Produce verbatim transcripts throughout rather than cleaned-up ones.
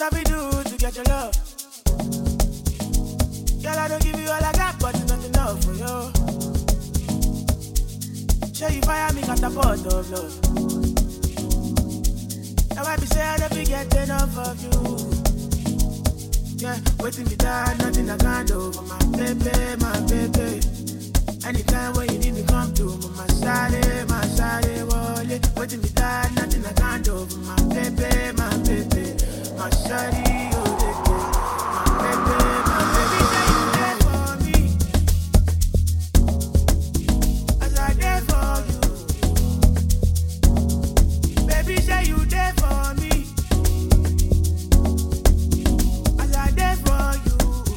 What have we do to get your love? Girl, I don't give you all I got, but it's not enough for you. Show you fire me, got a pot of love. Now I be say I don't be get enough of you. Yeah, waiting me down, nothing I can't do for my baby, my baby. Anytime when you need me, come to my side, my side, wallet. Waiting me down, nothing I can't do for my baby, my baby. My shawty, oh, they go. My baby, my baby, say you there for me. As I there for you. Baby, say you there for me. As I there for you.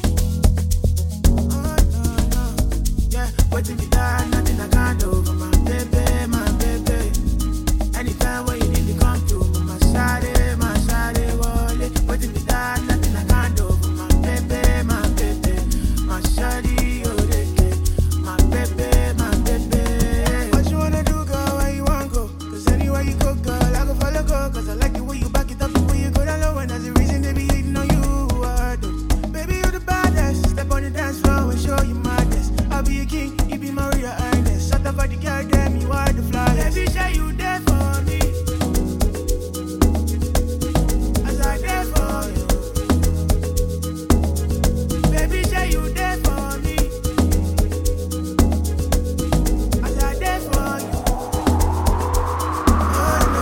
Oh, no, no. Yeah, waiting me down, nothing I can't do for my baby, my baby. Anytime when you need me, come to my side, my side, wallet. Waiting me down, nothing I can't do for my baby, my baby. My shawty, oh, they get. My baby, my baby. What you wanna do, girl, where you wanna go? Cause anywhere you go, girl, I go follow, go. Cause I like the way you back it up, the way you go down low. And that's the reason they be hating on you, I do. Baby, you the baddest. Step on the dance floor and show you madness. I'll be a king, you be Maria Ernest. Shut up for the girl, damn, you are the flyest. Baby, say you there for me. As I there for you. Baby, say you there for me. As I there for you. Oh, no,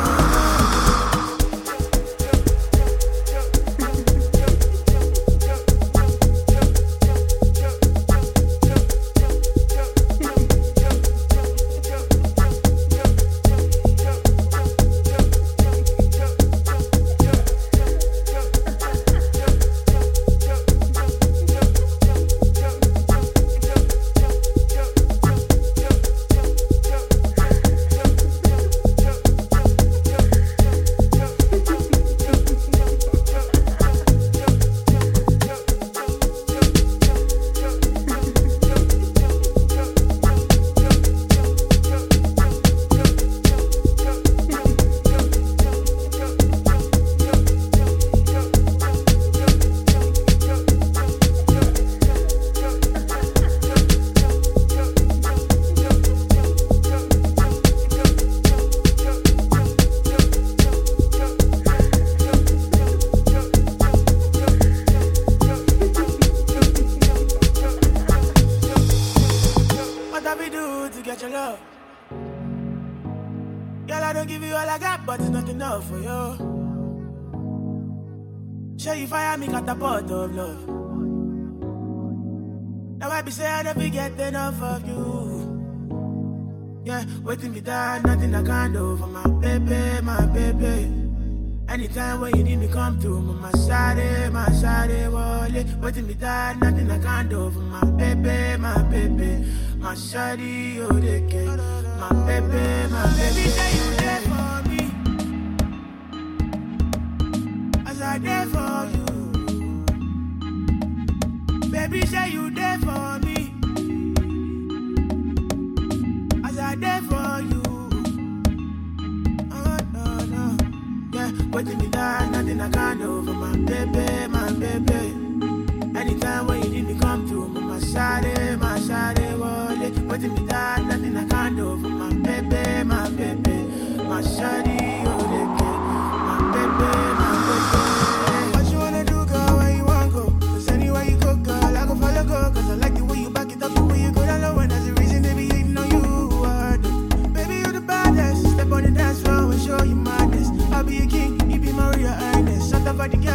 what have we do to get your love? Girl, I don't give you all I got, but it's not enough for you. Show you fire me, got a pot of love. Now I be say I don't be get enough of you. Yeah, waiting me down, nothing I can't do for my baby, my baby. Anytime when you need me, come to my side, my side, wallet. Waiting me down, nothing I can't do for my baby, my baby. My shawty, oh, they get. My baby, my baby, say you there for me. As I there for you. Baby, say you there for me. As I there for you. Oh, no, no. Yeah, waiting me down, nothing I can't do for my baby, my baby. Anytime when you need me, come to my side, my side, wallet. Waiting me down, nothing I can't do for my baby, my baby. My shawty, oh, they get. My baby, my baby. What you wanna do, girl, where you wanna go? Cause anywhere you go, girl, I go follow, go. Cause I like the way you back it up, the way you go down low. And that's the reason they be hating on you, I do. Baby, you the baddest. Step on the dance floor and show you madness. I'll be a king, you be Maria Ernest. Shut up for the girl.